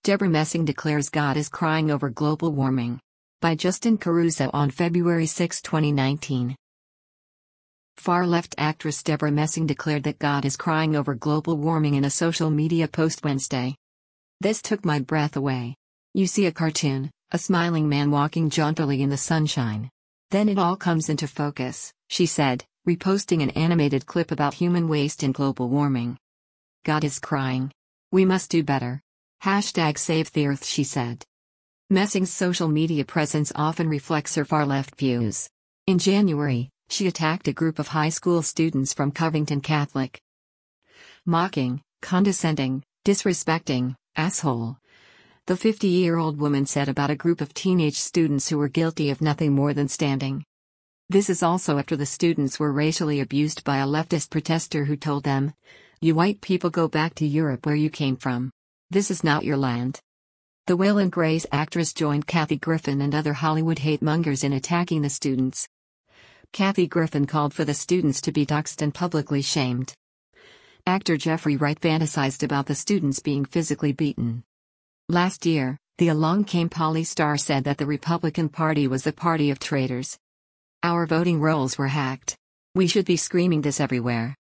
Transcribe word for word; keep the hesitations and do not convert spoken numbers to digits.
Deborah Messing declares God is crying over global warming. By Justin Caruso on February sixth, twenty nineteen. Far-left actress Deborah Messing declared that God is crying over global warming in a social media post Wednesday. "This took my breath away. You see a cartoon, a smiling man walking jauntily in the sunshine. Then it all comes into focus," she said, reposting an animated clip about human waste and global warming. "God is crying. We must do better. Hashtag save the earth," she said. Messing's social media presence often reflects her far-left views. In January, she attacked a group of high school students from Covington Catholic. "Mocking, condescending, disrespecting, asshole," the fifty-year-old woman said about a group of teenage students who were guilty of nothing more than standing. This is also after the students were racially abused by a leftist protester who told them, "You white people go back to Europe where you came from. This is not your land." The Will and Grace actress joined Kathy Griffin and other Hollywood hate-mongers in attacking the students. Kathy Griffin called for the students to be doxxed and publicly shamed. Actor Jeffrey Wright fantasized about the students being physically beaten. Last year, the Along Came Polly star said that the Republican Party was the party of traitors. "Our voting rolls were hacked. We should be screaming this everywhere."